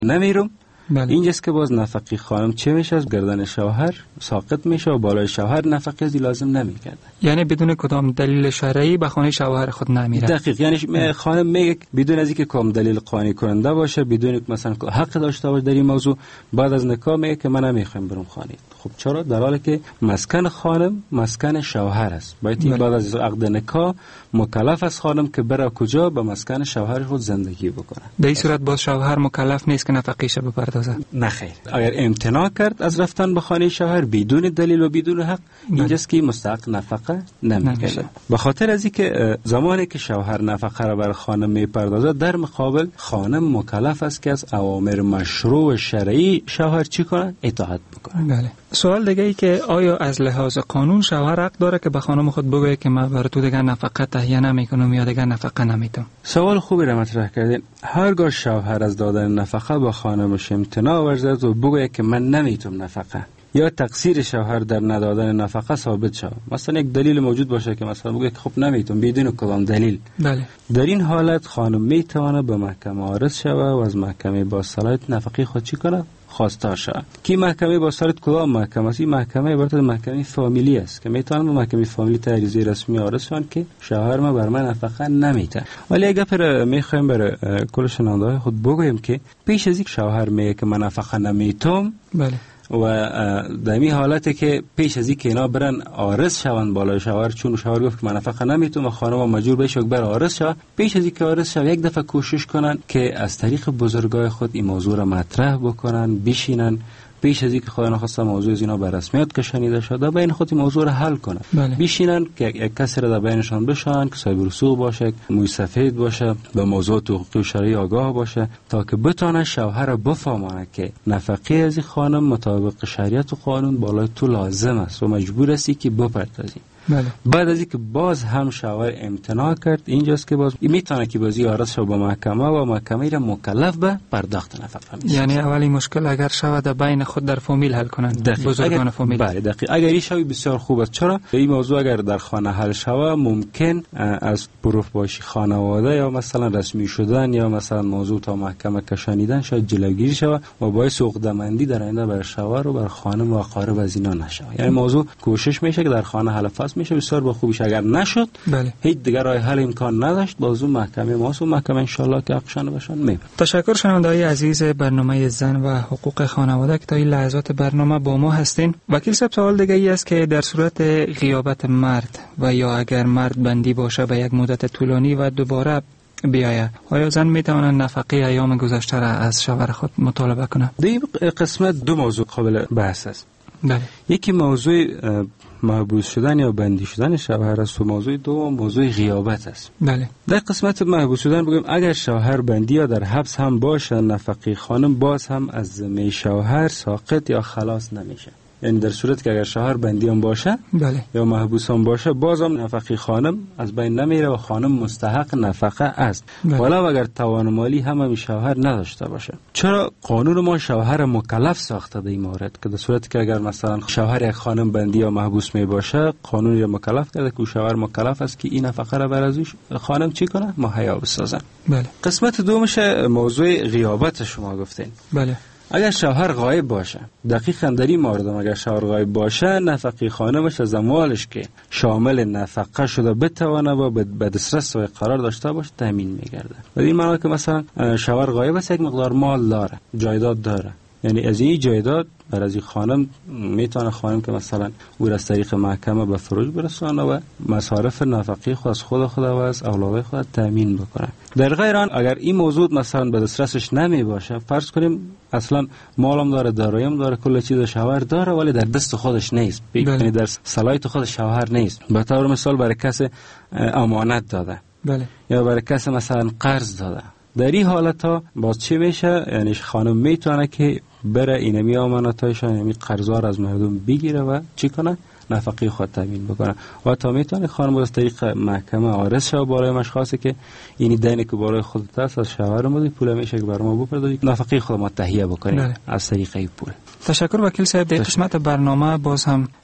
نمیرم. بله. اینجاست که باز نفقه خانم چه میشه؟ از گردن شوهر ساقط میشه و بالای شوهر نفقه ازی لازم نمیکرده. یعنی بدون کدام دلیل شرعی به خانه شوهر خود نمیره. دقیق. یعنی خانم میگه بدون از اینکه کدام دلیل قانعی کننده باشه، بدون که مثلا حق داشته باشه در این موضوع، بعد از نکاح میگه که من نمیخوام برم خانه. خب چرا؟ در حالی که مسکن خانم مسکن شوهر است. باید این بعد از عقد نکاح مکلف است خانم که بره کجا؟ به مسکن شوهر خود زندگی بکنه. در این صورت باز شوهر مکلف نیست که نفقه‌اش بپردازه. نه خیر. اگر امتناع کرد از رفتن به خانه شوهر بدون دلیل و بدون حق، اینجاست که مستحق نفقه نمیشه. به خاطر از اینکه زمانی که شوهر نفقه را بر خانم میپردازه، در مقابل خانم مکلف است که از اوامر مشروع شرعی شوهر چی کنه؟ اطاعت بکنه. بله. سوال دیگه ای که آیا از لحاظ قانون شوهر حق داره که به خانم خود بگه که من بر تو دیگه نفقه تهیه نمیکنم یا دیگه نفقه نمیدم؟ سوال خوبی را مطرح کردین. هرگاه شوهر از دادن نفقه به خانمش امتناع ورزد و بگه که من نمیتونم نفقه، یا تقصیر شوهر در ندادن نفقه ثابت شود، مثلا یک دلیل موجود باشه که مثلا بگه خب نمیتونم بدون کدام دلیل، بله، در این حالت خانم میتونه به محکمه عرض شود و از محکمه با صلاحیت نفقه خود چی کنه؟ خواستار شود. کی محکمه با صلاحیت کدام محکمه است؟ این محکمه عبارت از محکمه فامیلی است که میتونن به محکمه فامیلی عریضه رسمی عرض کنن که شوهر ما بر من نفقه نمیده. ولی اگه پر میخوایم برای کل شنونده‌های خود بگویم که پیش از اینکه شوهر میگه که من نفقه نمیتونم، بله، و در این حالت که پیش از اینکه اینا برن عارض شوند بالای شوهر، چون شوهر گفت که من نفقه نمیتونم و خانم مجبور بشه که بر عارض شود، پیش از اینکه عارض شود یک دفعه کوشش کنن که از طریق بزرگای خود این موضوع را مطرح بکنن، بشینن پیش از اینکه خدا نخواسته موضوع از اینا به رسمیت کشانیده شده بین خود موضوع را حل کنن. بله. بشینن که یک کسی را در بینشان بشن که صاحب رسوخ باشه، موی سفید باشه، به موضوع حقوقی و شرعی آگاه باشه، تا که بتونه شوهر را بفهمونه که نفقه از این خانم مطابق شریعت و قانون بالای تو لازم است و مجبور هستی که بپردازی. بله. بعد از اینکه باز هم شوهر امتناع کرد، اینجاست که باز میتونه که بازی عرض شود به محکمه و محکمه را مکلف به پرداخت نفقه می‌سازد. یعنی اولی مشکل اگر شود بین خود در فامیل حل کنند، بزرگان فامیل. بله دقیق. اگر این شوی بسیار خوب است. چرا؟ این موضوع اگر در خانه حل شود ممکن از پروف باشی خانواده یا مثلا رسمی شدن یا مثلا موضوع تا محکمه کشانیدن شاید جلوگیری شود و باعث عقده‌مندی در آینده بر شوهر و بر خانم و اقارب از اینا نشود. یعنی موضوع کوشش میشه که در خانه حل فصل میشه بسیار با خوبیش. اگر نشد، بله، هیچ دیگر راه حل امکان نداشت، بازو محکمه ماست و محکمه ان شاء الله که حقشان بشن میبره. تشکر شنونده‌های عزیز برنامه زن و حقوق خانواده که تا این لحظات برنامه با ما هستین. وکیل صاحب، سوال دیگه ای است که در صورت غیابت مرد و یا اگر مرد بندی باشه به یک مدت طولانی و دوباره بیایه، آیا زن میتواند نفقه ایام گذشته را از شوهر خود مطالبه کنه؟ در این قسمت دو موضوع قابل بحث است. بله. یکی موضوع محبوس شدن یا بندی شدن شوهر است و موضوع دوم موضوع غیابت است. بله. در قسمت محبوس شدن بگیم اگر شوهر بندی یا در حبس هم باشه، نفقه خانم باز هم از ذمه شوهر ساقط یا خلاص نمیشه. یعنی در صورت که اگر شوهر بندی هم باشه، بله، یا محبوس هم باشه، باز هم نفقه خانم از بین نمیره و خانم مستحق نفقه است. ولی اگر توان مالی هم شوهر نداشته باشه. چرا قانون ما شوهر مکلف ساخته در این مورد که در صورتی که اگر مثلا شوهر یک خانم بندی یا محبوس می باشه، قانون یا مکلف کرده که شوهر مکلف است که این نفقه را بر از خانم چی کنه؟ مهیا بسازه. بله. قسمت دومش موضوع غیابت شما گفتین. بله. اگر شوهر غایب باشه، دقیقاً در این مورد اگر شوهر غایب باشه، نفقه خانمش از اموالش که شامل نفقه شده بتونه و به دسترس و قرار داشته باشه تامین میگرده. و این معنی که مثلا شوهر غایب است، یک مقدار مال داره، جایداد داره، یعنی از این جایداد بر از این خانم میتونه خانم که مثلا او را از طریق محکمه به فروش برسونه و مصارف نفقه خود از خود و از اولاد خود تامین بکنه. در غیر آن اگر این موضوع مثلا به دسترسش نمی باشه، فرض کنیم اصلا مالم داره، داراییم داره، کل چیز شوهر داره ولی در دست خودش نیست، یعنی در صلاحیت خود شوهر نیست. به طور مثال برای کس امانت داده، بله، یا برای کس مثلا قرض داده، در این حالت ها باز چی میشه؟ یعنی خانم میتونه که بره اینمی امانتایشان، یعنی قرضا را از مردم بگیره و چی کنه؟ نفقه خود تامین بکنه. و تا میتونه خانم از طریق محکمه عارض شه برای مشخصی که اینی دینی که برای خودت است از شوهر مودی پول میشه که برای ما بپردازی، نفقه خود ما تهیه بکنیم از طریق این پول. تشکر وکیل صاحب. در قسمت برنامه باز هم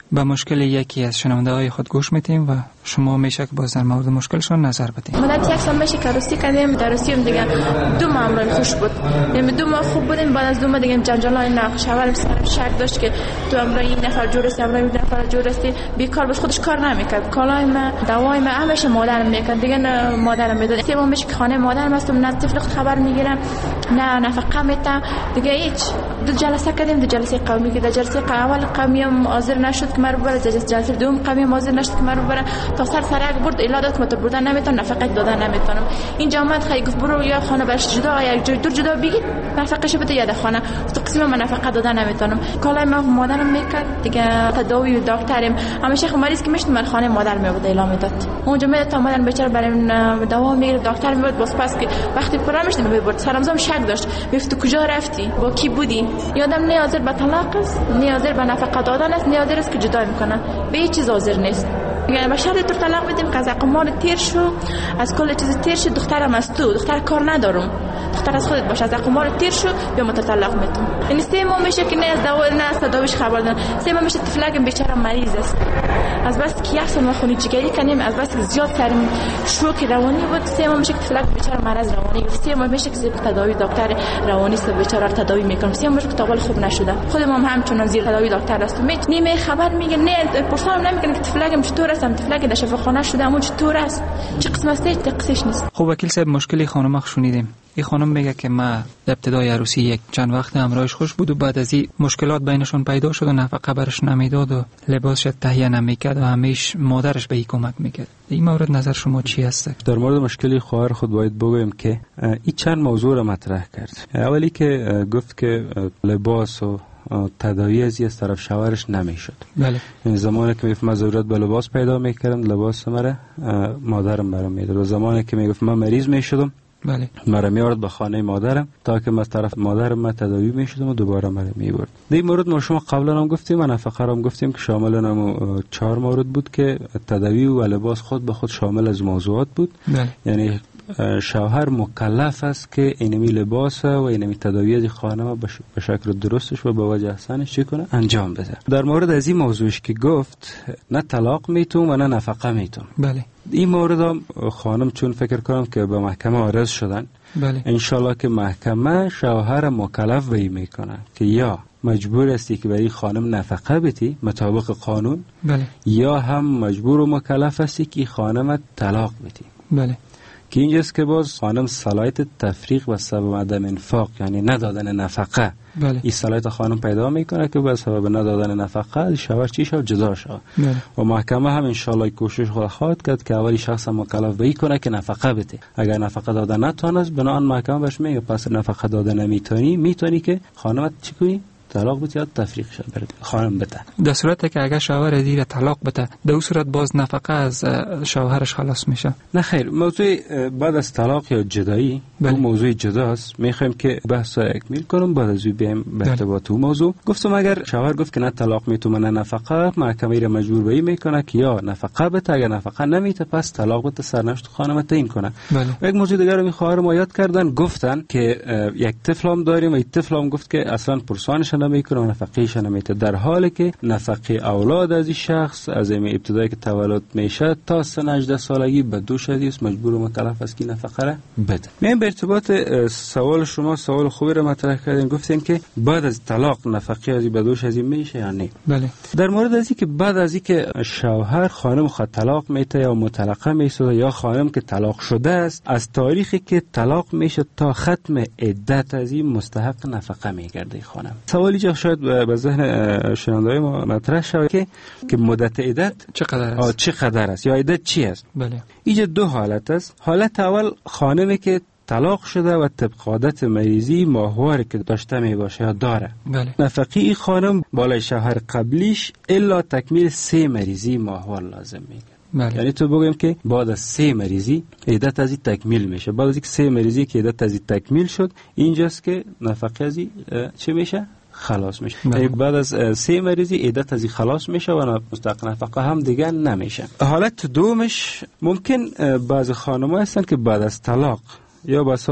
به مشکل یکی از شنونده‌های خود گوش میتیم و شما میشه که باز در مورد مشکلشون نظر بدید. مدت یک سال میشه که عروسی کردیم، در عروسیم دیگه 2 ماه عمرم خوش بود. 2 ماه خوب بودیم، بعد از 2 ماه دیگه جنجالای نه شوهرم شک داشت که تو عمر این نفر جور است، عمر این نفر جور است، بیکار باش، خودش کار نمیکرد. کالای من، دوای من همیشه مادرم میکرد. دیگه مادرم میداد. 3 ماه میشه که خانه مادرم هستم، نه طفل خبر میگیرم، نه نفقه میتم. دیگه هیچ. 2 جلسه کردیم، 2 جلسه قومی که در جلسه اول قومی حاضر نشد که مرا ببره، جلسه دوم قومی حاضر نشد که مرا ببره، تا سر برد ایلادات که تو بردن نمیتونم، نفقه دادن نمیتونم. این جامعه خیلی گفت برو یا خانه برش جدا یا یک جای دور جدا بگیر، نفقهش بده یا در خانه، تو قسم من نفقه دادن نمیتونم. کالای من مادرم میکرد دیگه، تداوی و دکترم همیشه مریض که میشد من خانه مادر میبود اعلام میداد. اونجا میاد تا مادر بیچاره برای دوا میگیره، دکتر میبود، باز پس که وقتی پرامش نمیبرد سرمزام شک داشت، میگفت تو کجا رفتی، با کی بودی. یادم نه حاضر به طلاق است، نه حاضر به نفقه دادن است، نه حاضر است که جدا میکنه، به هیچ چیز حاضر نیست. یعنی بشر تو طلاق بدیم که از اقمار تیر شو، از کل چیز تیر شو، دخترم از تو، دختر کار ندارم، دختر از خودت باش، از اقمار تیر شو بیا متطلق میتون. این 3 ماه میشه که نه از دوا نه از تداویش خبر دارن. 3 ماه میشه طفلک بیچاره مریض است، از بس که یک سال ما خونی جگری کنیم، از بس که زیاد سرم شوک روانی بود. 3 ماه میشه که طفلک بیچاره مرض روانی گرفت. 3 ماه میشه که زیر تداوی دکتر روانی است، بیچاره تداوی میکنم. 3 ماه میشه که تا حالا خوب نشده. خودم هم همچنان زیر تداوی دکتر هستم. نیمه خبر میگه، نه پرسان نمیکنه که طفلکم چطور است، طفلک در شفاخانه شده اما چطور است، چه قسم است، قصهش نیست. خب وکیل صاحب، مشکلی خانم شنیدیم. این خانم میگه که ما در ابتدای عروسی یک چند وقت همراهش خوش بود و بعد از این مشکلات بینشون پیدا شد و نفقه برش نمیداد و لباسش تهیه نمیکرد و همیش مادرش به این کمک میکرد. این مورد نظر شما چی هست؟ در مورد مشکلی خواهر خود باید بگویم که این چند موضوع را مطرح کرد. اولی که گفت که لباس و تداوی از طرف شوهرش نمیشد. بله. این زمانی که میگفت من ضرورت به لباس پیدا میکردم، لباس مرا مادرم برام میداد. و زمانی که میگفت من مریض میشدم، بله، مرا میارد به خانه مادرم تا که من طرف مادرم من تداوی میشدم و دوباره مرا میبرد. در این مورد ما شما قبلا هم گفتیم، من نفقه هم گفتیم که شامل 4 مورد بود که تداوی و لباس خود به خود شامل از موضوعات بود. بله. یعنی شوهر مکلف است که اینمی لباس و اینمی تداوی خانه به شکل درستش و به وجه احسنش چی کنه انجام بده. در مورد از این موضوعش که گفت نه طلاق میتون و نه نفقه میتون. بله. این مورد هم خانم چون فکر کنم که به محکمه عرض شدن، بله، انشالله که محکمه شوهر مکلف به این میکنه که یا مجبور استی که برای خانم نفقه بدی مطابق قانون، بله، یا هم مجبور و مکلف استی که خانم طلاق بدی. بله. که اینجاست که باز خانم صلاحیت تفریق و سبب عدم انفاق یعنی ندادن نفقه، بله، این صلاحیت خانم پیدا میکنه که به سبب ندادن نفقه شوهر چی شود جدا شود. بله. و محکمه هم انشالله کوشش خواهد کرد که اولی شخص مکلف به این کنه که نفقه بده. اگر نفقه دادن نتونست بنابراین محکمه بهش میگه پس نفقه دادن میتونی که خانم چی کنی؟ طلاق بده یا تفریق شه برد خانم بده. در صورتی که اگر شوهر زیر طلاق بده در اون صورت باز نفقه از شوهرش خلاص میشه؟ نه خیر، موضوع بعد از طلاق یا جدایی اون موضوع جداست. میخوایم که بحث را اکمیل کنم بعد از اون بیایم به ارتباط اون موضوع. گفتم اگر شوهر گفت که نه طلاق میتونه نه نفقه، محکمه را مجبور به این میکنه که یا نفقه بده، اگر نفقه نمیته پس طلاق بده، سرنوشت خانم تعیین کنه. یک موضوع دیگه رو می خواهر ما یاد کردن، گفتن که یک طفل هم داریم و این طفل هم گفت که اصلا پرسانش نمیکنه و نفقهش نمیته، در حالی که نفقه اولاد از این شخص از این ابتدایی که تولد میشه تا سن 18 سالگی به دوش است مجبور و مکلف است که نفقه را بده. من به ارتباط سوال شما سوال خوبی را مطرح کردین، گفتین که بعد از طلاق نفقه از به دوش از میشه یا نه؟ بله. در مورد از که بعد از که شوهر خانم خود طلاق میته یا مطلقه میشه یا خانم که طلاق شده است، از تاریخی که طلاق میشه تا ختم عدت از این مستحق نفقه میگرده خانم. سوالی که شاید به ذهن شنونده‌های ما مطرح شود که مدت عدت چقدر است یا عدت چی است؟ بله. اینجا 2 حالت است. حالت اول خانمی که طلاق شده و طبق عادت مریضی ماهواره که داشته می باشه یا داره. بله. نفقه این خانم بالای شوهر قبلیش الا تکمیل 3 مریضی ماهوار لازم میگه. بله. یعنی تو بگیم که بعد از 3 مریضی عدت از این تکمیل میشه. بعد از اینکه 3 مریضی که عدت از این تکمیل شد اینجاست که نفقه از این چه میشه؟ خلاص میشه. یعنی بعد از 3 مریضی عدت از این خلاص میشه و مستحق نفقه هم دیگه نمیشه. حالت دومش ممکن بعض خانم‌ها هستن که بعد از طلاق یا به اساس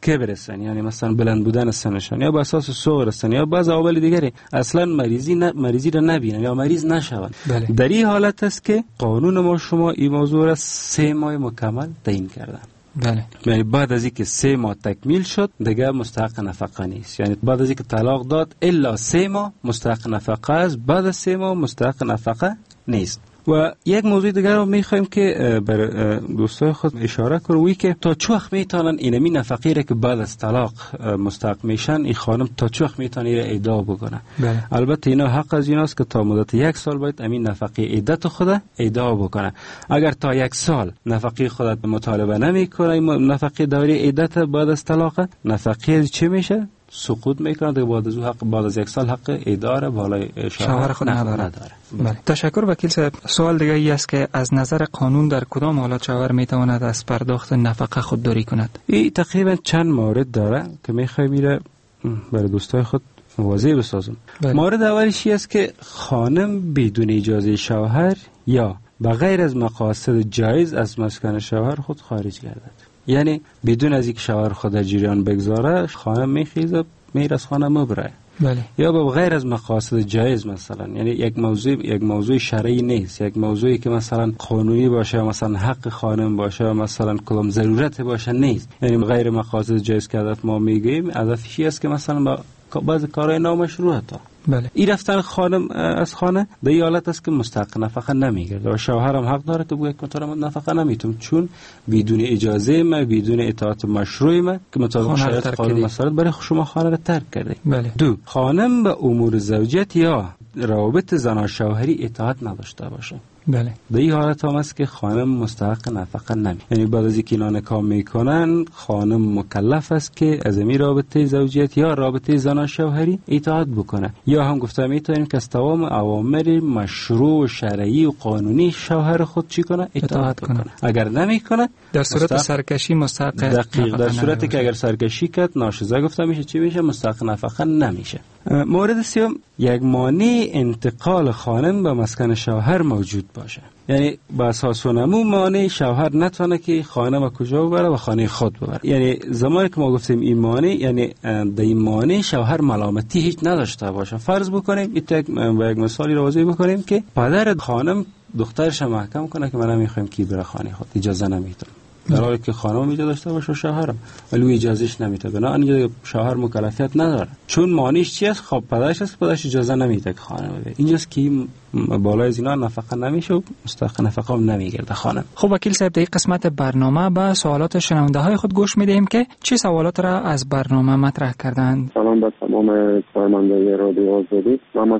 کبر هستن، یعنی مثلا بلند بودن سنشان، یا به اساس صغر هستن، یا بعض عوامل دیگری اصلا مریضی را نبینن یا مریض نشوند. در این حالت است که قانون ما شما این موضوع را 3 ماه مکمل تعیین کردن. بله. یعنی بعد از اینکه 3 ماه تکمیل شد دیگه مستحق نفقه نیست. یعنی بعد از اینکه طلاق داد الا 3 ماه مستحق نفقه است، بعد از 3 ماه مستحق نفقه نیست. و یک موضوع دیگر رو میخوایم که بر دوستای خود اشاره کنیم، که تا چه وقت میتونن اینمی نفقه را که بعد از طلاق مستحق میشن این خانم تا چه وقت میتونه این ادعا بکنه. البته اینا حق از ایناست که تا مدت 1 سال باید امین نفقه عدت خود ادعا بکنه. اگر تا 1 سال نفقه خودت مطالبه نمیکنه، نفقه دوره عدت بعد از طلاق، نفقه چه میشه؟ سقوط میکنه دیگه. بعد از 1 سال حق اداره بالای شوهر خود نداره. بله. تشکر وکیل صاحب. سوال دیگه ای است که از نظر قانون در کدام حالت شوهر میتواند از پرداخت نفقه خودداری کند؟ این تقریبا چند مورد داره که میخوایم میره برای دوستای خود واضح بسازم. مورد اولیش است که خانم بدون اجازه شوهر یا بغیر از مقاصد جایز از مسکن شوهر خود خارج گردد. یعنی بدون از اینکه شوهر خود در جریان بگذاره خانم میخیزه میره از خانه مبره. بله. یا به غیر از مقاصد جایز، مثلا یعنی یک موضوع شرعی نیست، یک موضوعی که مثلا قانونی باشه، مثلا حق خانم باشه، مثلا کدام ضرورت باشه نیست. یعنی غیر مقاصد جایز که هدف ما میگیم هدفش است که مثلا با بعض کارهای نامشروع تا بله. این رفتن خانم از خانه در این حالت است که مستحق نفقه نمیگرده و شوهر هم حق داره که بگه که تو نفقه نمیتونم، چون بدون اجازه من، بدون اطاعت مشروع من که مطابق شرایط قانون مسائل برای شما خانه را ترک کرده. بله. 2 خانم به امور زوجیت یا روابط زن شوهری اطاعت نداشته باشه. بله. در این حالت هم است که خانم مستحق نفقه نمی. یعنی بعد از اینکه نکاح میکنن خانم مکلف است که از این رابطه زوجیت یا رابطه زن شوهری اطاعت بکنه، یا هم گفته میتونیم که از تمام اوامر مشروع شرعی و قانونی شوهر خود چی کنه؟ اطاعت کنه. اگر نمیکنه در صورت سرکشی مستحق دقیق در صورتی که اگر سرکشی کرد ناشزا گفته میشه چی میشه؟ مستحق نفقه نمیشه. مورد سوم یک مانع انتقال خانم به مسکن شوهر موجود باشه. یعنی با اساس نمو مانع شوهر نتونه که خانه و کجا ببره و خانه خود ببره. یعنی زمانی که ما گفتیم این مانع، یعنی در این مانع شوهر ملامتی هیچ نداشته باشه. فرض بکنیم با یک مثالی رو واضح بکنیم که پدر خانم دخترش محکم کنه که من نمیخوام کی بره خانه خود، اجازه نمیدم، در حالی که خانم اجازه داشته باشه و شوهرم، ولی اجازهش نمیده. بنابراین شوهر مکلفیت نداره. چون مانعش چی است؟ خب پدرش است، پدرش اجازه نمیده که خانم بره. اینجاست که بالای از اینا نفقه نمیشه و مستحق نفقه هم نمیگرده خانم. خب وکیل صاحب، در این قسمت برنامه به سوالات شنونده های خود گوش میدیم که چه سوالات را از برنامه مطرح کردند. سلام به تمام کارمندان رادیو آزادی. من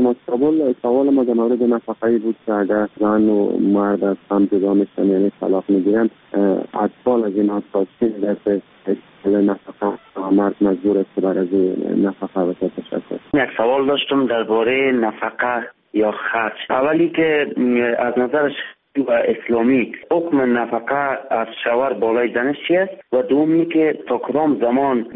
سوال ما در مورد نفقه بود که اگر زن و مرد از هم جدا میشن، یعنی طلاق میگیرن، اطفال از این اساسی درسته نفقه مرد مجبور است برای نفقه و تشکر. یک سوال داشتم درباره نفقه یا خرج. اولی که از نظر و اسلامی حکم نفقه از شوهر بالای زنش چی است و دومی که تا کدام زمان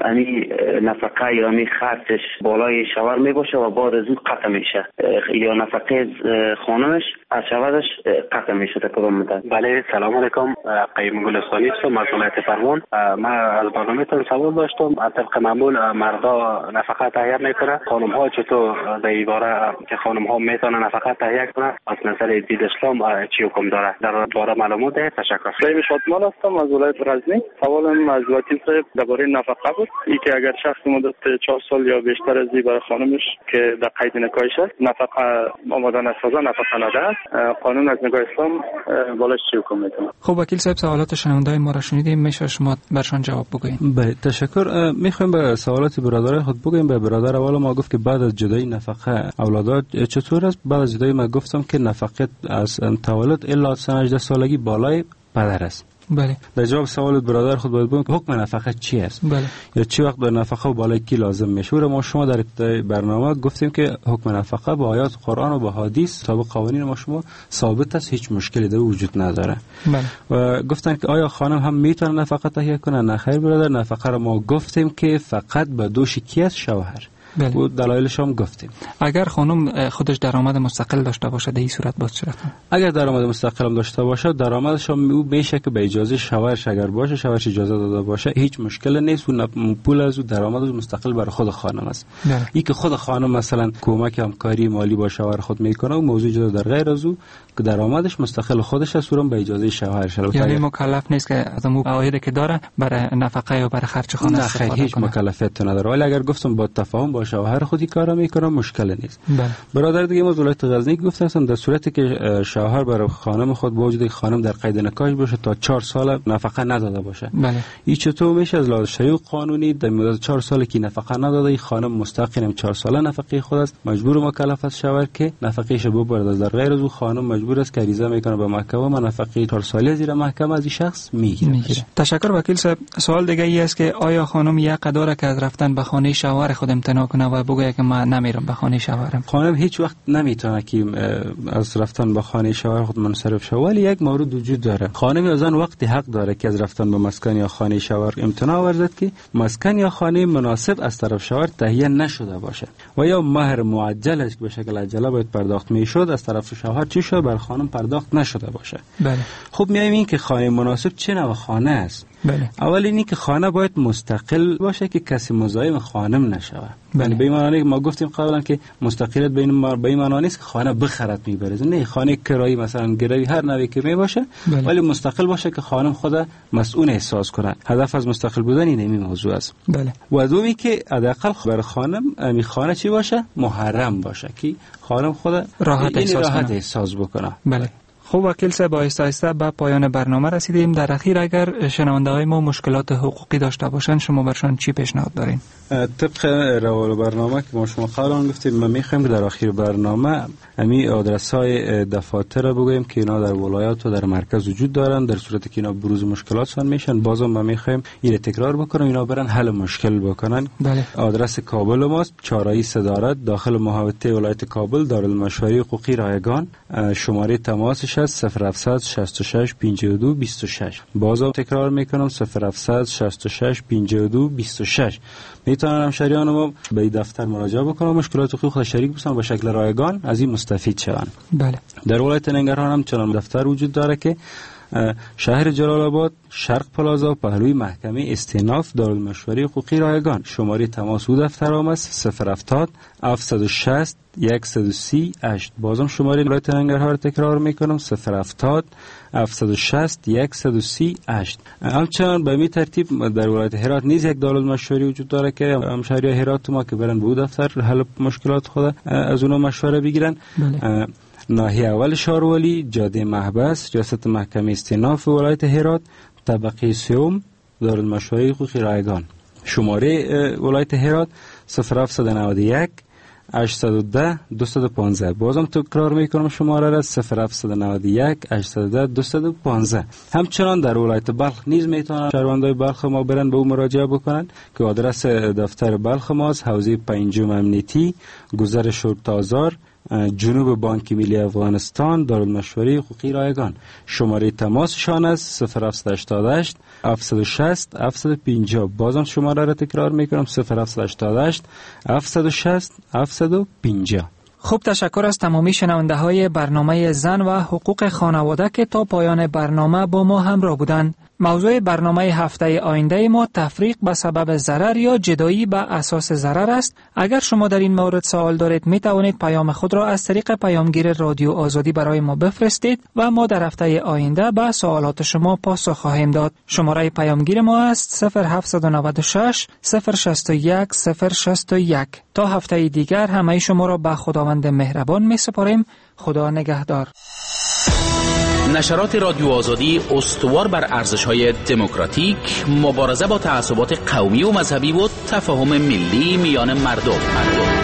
نفقه یا خرجش بالای شوهر می باشه و بعد از اون قطع میشه، یا نفقه خانمش از شوهرش قطع میشه تا کدام مدت؟ بله، سلام علیکم. قیم گلستانی هستم از ولایت فرمان. من از برنامه‌تون سوال داشتم. طبق معمول مردا نفقه تهیه میکنه، خانم ها چطور در این باره که خانم ها میتونن نفقه تهیه کنن از نظر دید اسلام چی حکم داره؟ در باره معلومات ده. تشکر. خیلی شادمان هستم از ولایت غزنی. سوالم از وکیل صاحب درباره نفقه بود. این که اگر شخص مدت 4 سال یا بیشتر از این برای خانمش که در قید نکاحش است نفقه آماده نسازه، نفقه نده، قانون از نگاه اسلام بالاش چی حکم میکنه؟ خب وکیل صاحب، سوالات شنوندای ما را شنیدیم، میشه شما برشان جواب بگوین؟ بله، تشکر. میخوایم به سوالات برادر خود بگویم. به برادر اول ما گفت که بعد از جدایی نفقه اولادات چطور است. بعد از جدایی ما گفتم که نفقه از تولد الا سن 18 سالگی بالای پدر است. بله. در جواب سوال برادر خود باید بگم که حکم نفقه چی است. بله. یا چی وقت به نفقه بالای کی لازم میشه. ما شما در ابتدای برنامه گفتیم که حکم نفقه با آیات قرآن و با حدیث طبق قوانین ما شما ثابت است، هیچ مشکلی در وجود نداره. بله. و گفتن که آیا خانم هم میتونه نفقه تهیه کنه؟ نه خیر برادر، نفقه را ما گفتیم که فقط به دوش کی است؟ شوهر. و دلایلش هم گفتیم. اگر خانم خودش درآمد مستقل داشته باشه در این صورت با صورت اگر درآمد مستقل هم داشته باشه درآمدش هم او میشه که به اجازه شوهرش اگر باشه شوهرش اجازه داده باشه هیچ مشکل نیست و پول از درآمد مستقل برای خود خانم است. این که خود خانم مثلا کمک همکاری مالی با شوهر خود میکنه و موضوع جدا در غیر از او که درآمدش مستقل خودش است و به اجازه شوهرش. یعنی مکلف نیست که از اون عوایدی که داره برای نفقه یا برای خرج خانه استفاده کنه. هیچ مکلفیت نداره. ولی اگر گفتم با تفاهم با شوهر خودی کارا میکنه مشکل نیست. برادر دیگه ما ولایت غزنی گفتم در صورتی که شوهر برای خانم خود با وجود خانم در قید نکاح باشه تا 4 سال نفقه نداده باشه. این چطور میشه؟ از لحاظ شرعی و قانونی در مدت 4 سال که نفقه نداده این خانم مستقیم 4 ساله نفقه خود است مجبور و مکلف است شوهر که نفقهش ببرد. در غیر از او خانم مجبور است که عریضه میکنه به محکمه و نفقه 4 ساله زیر محکمه از این شخص میگیره. تشکر وکیل صاحب. سوال دیگه ای است که آیا خانم یک قدره که از رفتن به خانه شوهر خود امتناع کنه و بگه که من نمیرم به خانه شوهرم؟ خانم هیچ وقت نمیتونه که از رفتن به خانه شوهر خود منصرف شه. ولی یک مورد وجود داره. خانم از آن وقت حق داره که از رفتن به مسکن یا خانه شوهر امتناع ورزد که مسکن یا خانه مناسب از طرف شوهر تهیه نشده باشه و یا مهر معجلش به شکل عجله باید پرداخت میشد از طرف شوهر چی شد بر خانم پرداخت نشده باشه. خب میایم این که خانه مناسب چه نوع خانه است؟ اول اینی که خانه باید مستقل باشه که کسی مزاحم خانم نشوه. یعنی به این معنی ما گفتیم قبلا که مستقلیت به این معنی نیست که خانه بخرد میبره. نه، خانه کرایی مثلا گروی هر نوعی که می باشه ولی مستقل باشه که خانم خود مسئول احساس کنه. هدف از مستقل بودن این موضوع است. و دومی که حداقل برای خانم این خانه چی باشه؟ محرم باشه که خانم خود راحت احساس بکنه. خب وکیل صاحب آهسته آهسته به پایان برنامه رسیدیم. در اخیر اگر شنونده های ما مشکلات حقوقی داشته باشن شما برشان چی پیشنهاد دارین؟ طبق روال برنامه که ما شما قبلا گفتیم ما میخوایم در آخر برنامه همین آدرس های دفاتر رو بگوییم که اینا در ولایات و در مرکز وجود دارن. در صورتی که اینا بروز مشکلاتشان میشن بازم ما میخوایم این تکرار بکنیم اینا برن حل مشکل بکنن. آدرس کابل ماست چهارراه صدارت داخل محوطه ولایت کابل دارالمشاوره حقوقی رایگان. شماره تماسش است 0766 52 26. بازم تکرار میکنم 0766 52 26. میتونن همشهریان ما به این دفتر مراجعه بکنن مشکلات حقوقی خود شریک بشن به شکل رایگان از این مستفید شون. در ولایت ننگرهار هم چنان دفتر وجود داره که شهر جلال آباد شرق پلازا پهلوی محکمه استئناف دارالمشاوره حقوقی رایگان. شماره تماس او دفتر است 070 760 130 8. بازم شماره ولایت ننگرهار تکرار میکنم 070 760 130 8. همچنان به این ترتیب در ولایت هرات نیز یک دارالمشاوره وجود داره که همشهری هرات ما که برن به او دفتر حل مشکلات خود از اونها مشوره بگیرن. ناحیه اول شارولی جاده محبس ریاست محکمه استئناف ولایت هرات طبقه سوم دارالمشاوره حقوقی رایگان. شماره ولایت هرات 0791 810 215. بازم تکرار میکنم شماره را 0791 810 215. همچنان در ولایت بلخ نیز میتونن شهروندای بلخ ما برن به او مراجعه بکنن که آدرس دفتر بلخ ماست حوزه 5 امنیتی گذر شورتازار جنوب بانک ملی افغانستان دارالمشاوره حقوقی رایگان. شماره تماسشان است 0788 760 750. بازم شماره را تکرار میکنم 0788 760 750. خوب تشکر از تمامی شنونده های برنامه زن و حقوق خانواده که تا پایان برنامه با ما همراه بودند. موضوع برنامه هفته آینده ما تفریق به سبب ضرر یا جدایی به اساس ضرر است. اگر شما در این مورد سوال دارید می توانید پیام خود را از طریق پیامگیر رادیو آزادی برای ما بفرستید و ما در هفته آینده به سوالات شما پاسخ خواهیم داد. شماره پیامگیر ما است 0796 061 061. تا هفته دیگر همه شما را به خداوند مهربان می سپاریم. خدا نگهدار. نشرات رادیو آزادی استوار بر ارزش‌های دموکراتیک، مبارزه با تعصبات قومی و مذهبی و تفاهم ملی میان مردم.